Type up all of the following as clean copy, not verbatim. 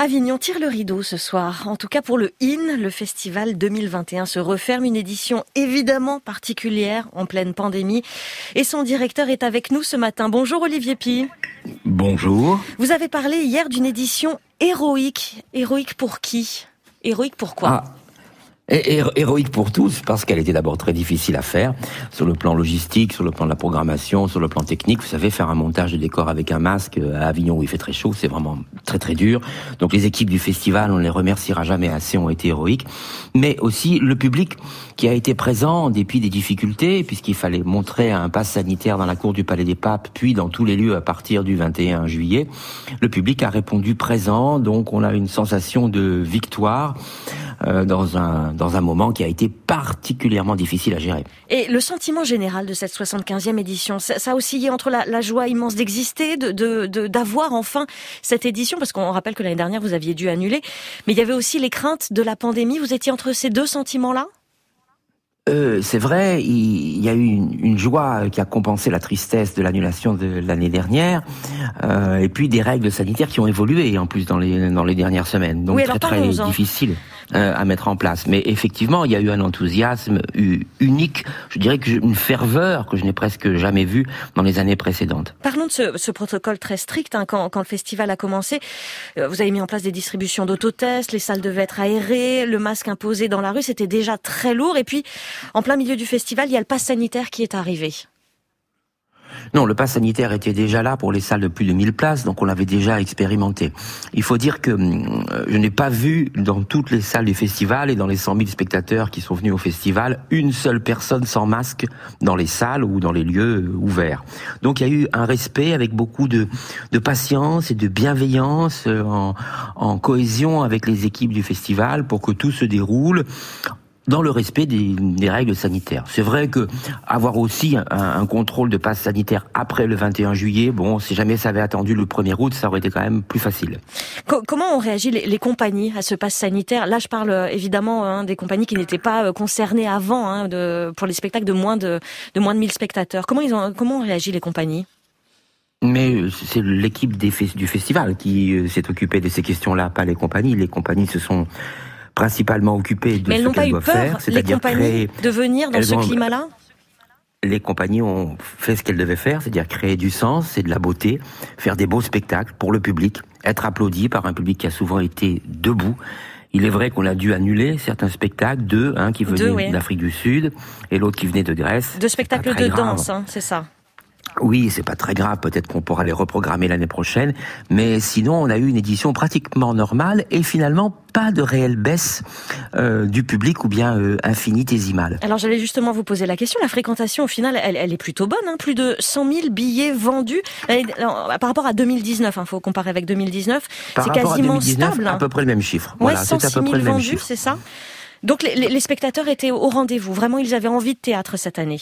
Avignon tire le rideau ce soir. En tout cas pour le IN, le festival 2021 se referme. Une édition évidemment particulière en pleine pandémie. Et son directeur est avec nous ce matin. Bonjour Olivier Py. Bonjour. Vous avez parlé hier d'une édition héroïque. Héroïque pour qui ? Héroïque pourquoi ? Héroïque pour tous, parce qu'elle était d'abord très difficile à faire, sur le plan logistique, sur le plan de la programmation, sur le plan technique. Vous savez, faire un montage de décor avec un masque à Avignon où il fait très chaud, c'est vraiment très très dur. Donc les équipes du festival, on ne les remerciera jamais assez, ont été héroïques. Mais aussi le public qui a été présent en dépit des difficultés, puisqu'il fallait montrer un pass sanitaire dans la cour du Palais des Papes, puis dans tous les lieux à partir du 21 juillet. Le public a répondu présent, donc on a une sensation de victoire dans un moment qui a été particulièrement difficile à gérer. Et le sentiment général de cette 75e édition, ça a oscillé entre la joie immense d'exister, d'avoir enfin cette édition, parce qu'on rappelle que l'année dernière vous aviez dû annuler, mais il y avait aussi les craintes de la pandémie. Vous étiez entre ces deux sentiments-là ? C'est vrai, il y a eu une joie qui a compensé la tristesse de l'annulation de l'année dernière, et puis des règles sanitaires qui ont évolué en plus dans les dernières semaines, donc oui, très difficile à mettre en place. Mais effectivement, il y a eu un enthousiasme unique, je dirais que une ferveur que je n'ai presque jamais vue dans les années précédentes. Parlons de ce protocole très strict. Quand le festival a commencé, vous avez mis en place des distributions d'autotests, les salles devaient être aérées, le masque imposé dans la rue, c'était déjà très lourd. Et puis, en plein milieu du festival, il y a le pass sanitaire qui est arrivé. Non, le pass sanitaire était déjà là pour les salles de plus de 1000 places, donc on l'avait déjà expérimenté. Il faut dire que je n'ai pas vu dans toutes les salles du festival et dans les 100 000 spectateurs qui sont venus au festival, une seule personne sans masque dans les salles ou dans les lieux ouverts. Donc il y a eu un respect avec beaucoup de patience et de bienveillance en cohésion avec les équipes du festival pour que tout se déroule dans le respect des règles sanitaires. C'est vrai que avoir aussi un contrôle de passe sanitaire après le 21 juillet, bon, si jamais ça avait attendu le 1er août, ça aurait été quand même plus facile. Comment ont réagi les compagnies à ce passe sanitaire ? Là, je parle évidemment des compagnies qui n'étaient pas concernées avant pour les spectacles de moins de 1000 spectateurs. Comment ont réagi les compagnies ? Mais c'est l'équipe du festival qui s'est occupée de ces questions-là, pas les compagnies. Les compagnies se sont principalement occupées de ce qu'elles doivent faire, c'est-à-dire créer... de venir dans ce climat-là ? Les compagnies ont fait ce qu'elles devaient faire, c'est-à-dire créer du sens et de la beauté, faire des beaux spectacles pour le public, être applaudi par un public qui a souvent été debout. Il est vrai qu'on a dû annuler certains spectacles, un qui venait d'Afrique du Sud et l'autre qui venait de Grèce. 2 spectacles de danse, c'est ça. Oui, c'est pas très grave, peut-être qu'on pourra les reprogrammer l'année prochaine, mais sinon on a eu une édition pratiquement normale et finalement pas de réelle baisse du public ou bien infinitésimale. Alors j'allais justement vous poser la question, la fréquentation au final elle est plutôt bonne, plus de 100 000 billets vendus. Par rapport à 2019, faut comparer avec 2019, c'est quasiment stable. À peu près le même chiffre. Ouais, voilà, 106 000 vendus, c'est ça. Donc les spectateurs étaient au rendez-vous, vraiment ils avaient envie de théâtre cette année.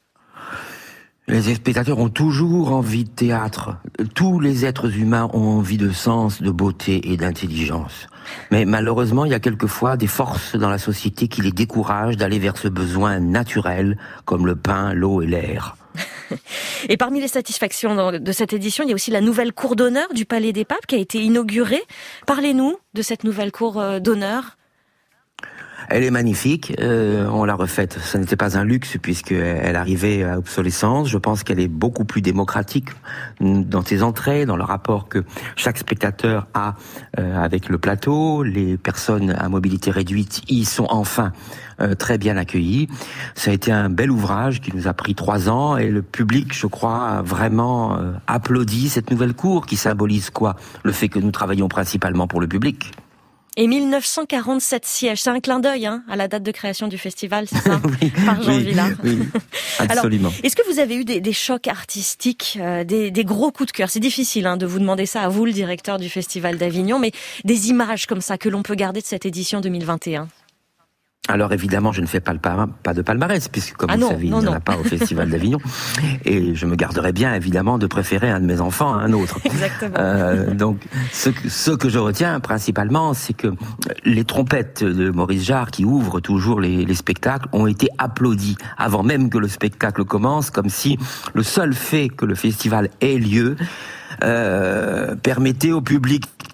Les spectateurs ont toujours envie de théâtre. Tous les êtres humains ont envie de sens, de beauté et d'intelligence. Mais malheureusement, il y a quelquefois des forces dans la société qui les découragent d'aller vers ce besoin naturel, comme le pain, l'eau et l'air. Et parmi les satisfactions de cette édition, il y a aussi la nouvelle cour d'honneur du Palais des Papes qui a été inaugurée. Parlez-nous de cette nouvelle cour d'honneur. Elle est magnifique, on l'a refaite. Ce n'était pas un luxe puisqu'elle arrivait à obsolescence. Je pense qu'elle est beaucoup plus démocratique dans ses entrées, dans le rapport que chaque spectateur a avec le plateau. Les personnes à mobilité réduite y sont enfin très bien accueillies. Ça a été un bel ouvrage qui nous a pris 3 ans et le public, je crois, a vraiment applaudi cette nouvelle cour qui symbolise quoi ? Le fait que nous travaillons principalement pour le public. Et 1947 sièges, c'est un clin d'œil à la date de création du festival, c'est ça ? Oui, par Jean Vilar. Oui, absolument. Alors, est-ce que vous avez eu des chocs artistiques, des gros coups de cœur ? C'est difficile de vous demander ça à vous, le directeur du Festival d'Avignon, mais des images comme ça que l'on peut garder de cette édition 2021 ? Alors évidemment, je ne fais pas de palmarès, puisque comme vous savez, il n'y en a pas au Festival d'Avignon. Et je me garderais bien, évidemment, de préférer un de mes enfants à un autre. Exactement. Donc, ce que je retiens principalement, c'est que les trompettes de Maurice Jarre, qui ouvrent toujours les spectacles, ont été applaudies avant même que le spectacle commence, comme si le seul fait que le festival ait lieu permettait au public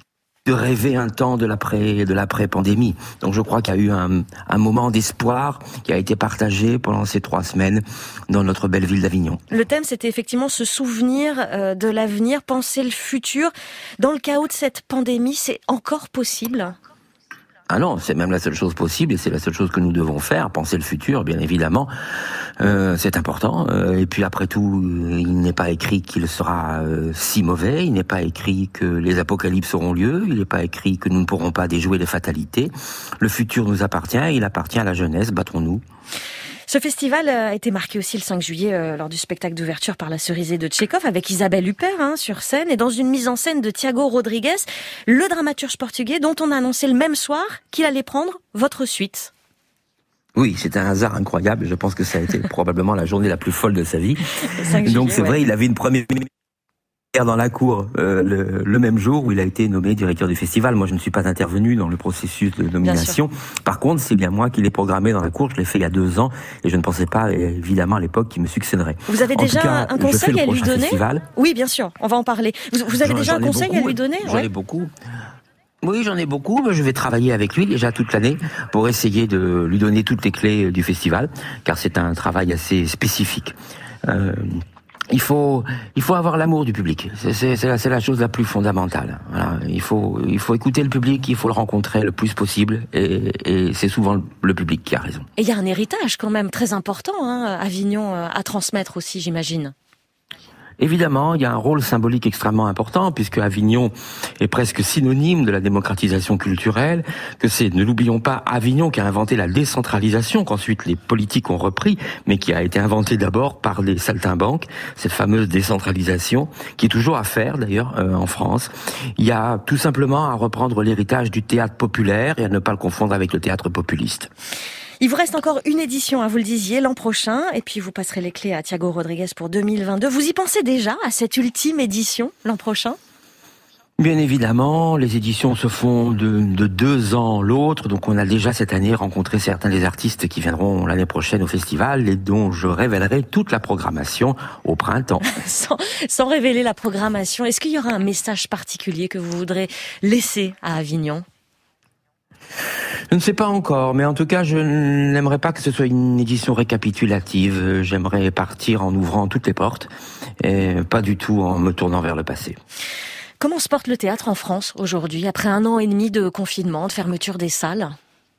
rêver un temps de l'après-pandémie. Donc je crois qu'il y a eu un moment d'espoir qui a été partagé pendant ces 3 semaines dans notre belle ville d'Avignon. Le thème, c'était effectivement se souvenir de l'avenir, penser le futur. Dans le chaos de cette pandémie, c'est encore possible ? Ah non, c'est même la seule chose possible et c'est la seule chose que nous devons faire, penser le futur, bien évidemment. C'est important. Et puis après tout, il n'est pas écrit qu'il sera si mauvais, il n'est pas écrit que les apocalypses auront lieu, il n'est pas écrit que nous ne pourrons pas déjouer les fatalités. Le futur nous appartient, il appartient à la jeunesse, battons-nous. Ce festival a été marqué aussi le 5 juillet lors du spectacle d'ouverture par la Cerisée de Tchekhov avec Isabelle Huppert sur scène et dans une mise en scène de Tiago Rodrigues, le dramaturge portugais dont on a annoncé le même soir qu'il allait prendre votre suite. Oui, c'est un hasard incroyable. Je pense que ça a été probablement la journée la plus folle de sa vie. Donc c'est vrai, il avait une première dans la cour le même jour où il a été nommé directeur du festival. Moi, je ne suis pas intervenu dans le processus de nomination. Par contre, c'est bien moi qui l'ai programmé dans la cour. Je l'ai fait il y a 2 ans et je ne pensais pas, évidemment, à l'époque, qu'il me succéderait. Vous avez déjà un conseil à lui donner ? Oui, bien sûr, on va en parler. Vous avez déjà un conseil à lui donner ? J'en ai beaucoup. Oui, j'en ai beaucoup. Je vais travailler avec lui déjà toute l'année pour essayer de lui donner toutes les clés du festival, car c'est un travail assez spécifique. Il faut avoir l'amour du public. C'est la chose la plus fondamentale. Voilà. Il faut écouter le public, il faut le rencontrer le plus possible, et c'est souvent le public qui a raison. Et il y a un héritage quand même très important, Avignon, à transmettre aussi, j'imagine. Évidemment, il y a un rôle symbolique extrêmement important, puisque Avignon est presque synonyme de la démocratisation culturelle, que c'est, ne l'oublions pas, Avignon qui a inventé la décentralisation, qu'ensuite les politiques ont repris, mais qui a été inventée d'abord par les saltimbanques, cette fameuse décentralisation, qui est toujours à faire d'ailleurs en France. Il y a tout simplement à reprendre l'héritage du théâtre populaire et à ne pas le confondre avec le théâtre populiste. Il vous reste encore une édition, vous le disiez, l'an prochain, et puis vous passerez les clés à Tiago Rodrigues pour 2022. Vous y pensez déjà à cette ultime édition l'an prochain ? Bien évidemment, les éditions se font de 2 ans l'autre, donc on a déjà cette année rencontré certains des artistes qui viendront l'année prochaine au festival et dont je révélerai toute la programmation au printemps. Sans révéler la programmation, est-ce qu'il y aura un message particulier que vous voudrez laisser à Avignon ? Je ne sais pas encore, mais en tout cas, je n'aimerais pas que ce soit une édition récapitulative. J'aimerais partir en ouvrant toutes les portes, et pas du tout en me tournant vers le passé. Comment se porte le théâtre en France aujourd'hui, après 1 an et demi de confinement, de fermeture des salles ?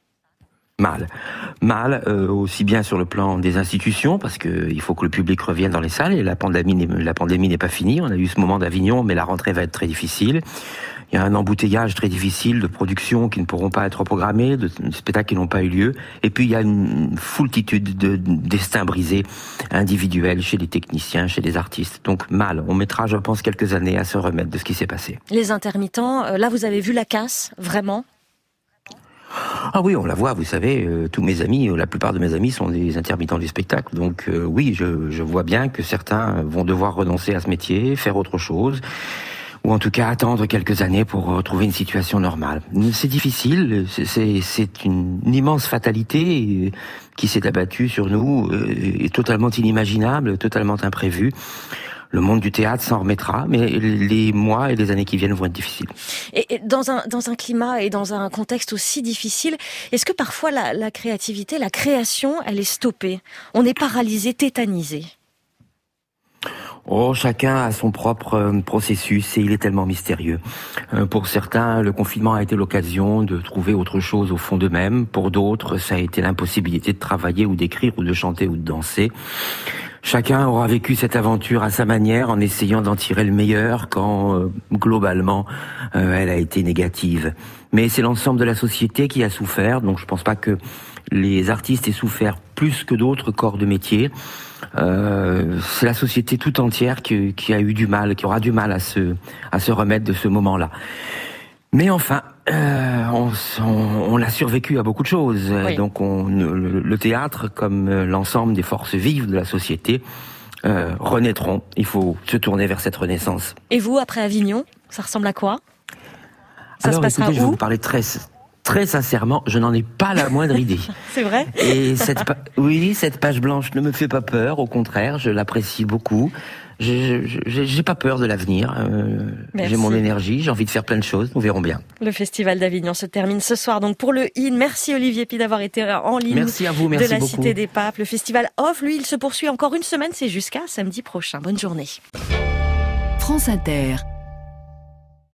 Mal, aussi bien sur le plan des institutions, parce que il faut que le public revienne dans les salles, et la pandémie n'est pas finie. On a eu ce moment d'Avignon, mais la rentrée va être très difficile. Il y a un embouteillage très difficile de productions qui ne pourront pas être programmées, de spectacles qui n'ont pas eu lieu. Et puis il y a une foultitude de destins brisés individuels chez les techniciens, chez les artistes. Donc on mettra, je pense, quelques années à se remettre de ce qui s'est passé. Les intermittents, là vous avez vu la casse, vraiment ? Ah oui, on la voit, vous savez, tous mes amis, la plupart de mes amis sont des intermittents du spectacle. Donc oui, je vois bien que certains vont devoir renoncer à ce métier, faire autre chose, ou en tout cas attendre quelques années pour retrouver une situation normale. C'est difficile, c'est une immense fatalité qui s'est abattue sur nous, et totalement inimaginable, totalement imprévue. Le monde du théâtre s'en remettra, mais les mois et les années qui viennent vont être difficiles. Et dans un climat et dans un contexte aussi difficile, est-ce que parfois la créativité, la création, elle est stoppée ? On est paralysé, tétanisé ? Oh, chacun a son propre processus et il est tellement mystérieux. Pour certains, le confinement a été l'occasion de trouver autre chose au fond d'eux-mêmes. Pour d'autres, ça a été l'impossibilité de travailler ou d'écrire ou de chanter ou de danser. Chacun aura vécu cette aventure à sa manière en essayant d'en tirer le meilleur quand, globalement, elle a été négative. Mais c'est l'ensemble de la société qui a souffert, donc je pense pas que les artistes aient souffert plus que d'autres corps de métier. C'est la société tout entière qui a eu du mal, qui aura du mal à se remettre de ce moment-là. Mais enfin, on a survécu à beaucoup de choses. Oui. Donc le théâtre, comme l'ensemble des forces vives de la société, renaîtront. Il faut se tourner vers cette renaissance. Et vous, après Avignon, ça ressemble à quoi ? Ça Alors, se passera écoutez, je vais où ? vous parler très très sincèrement, je n'en ai pas la moindre idée. C'est vrai ? Et cette page blanche ne me fait pas peur, au contraire, je l'apprécie beaucoup. J'ai pas peur de l'avenir. J'ai mon énergie, j'ai envie de faire plein de choses. Nous verrons bien. Le Festival d'Avignon se termine ce soir donc pour le IN. Merci Olivier Pi d'avoir été en ligne. Merci à vous, merci de la beaucoup. Cité des Papes. Le Festival Off, lui, il se poursuit encore une semaine. C'est jusqu'à samedi prochain. Bonne journée. France Inter.